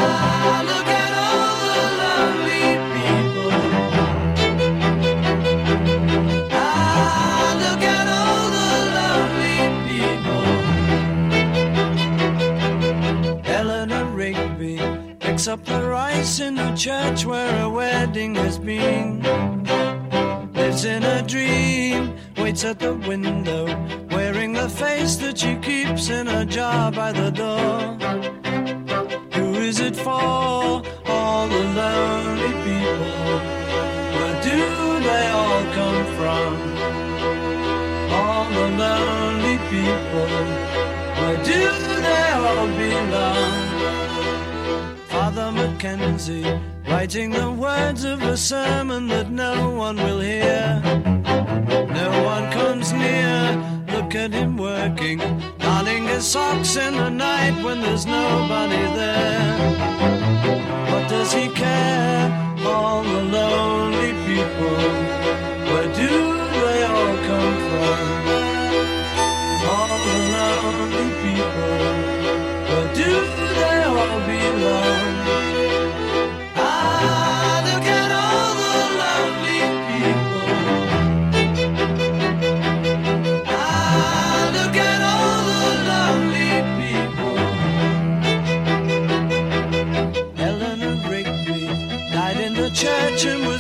look at all the lonely people. Look at all the lonely people. Eleanor Rigby picks up the rice in a church where a wedding has been. Lives in a dream, waits at the window, wearing the face that she keeps in a jar by the door. Who is it for? All the lonely people. Where do they all come from? All the lonely people. Where do they all belong? Father Mackenzie, writing the words of a sermon that no one will hear. No one comes near, look at him working, darning his socks in the night when there's nobody there. What does he care? All the lonely people. Where do they all come from? All the lonely people. Where do they all belong? Look at all the lonely people. Look at all the lonely people. Eleanor Rigby died in the church and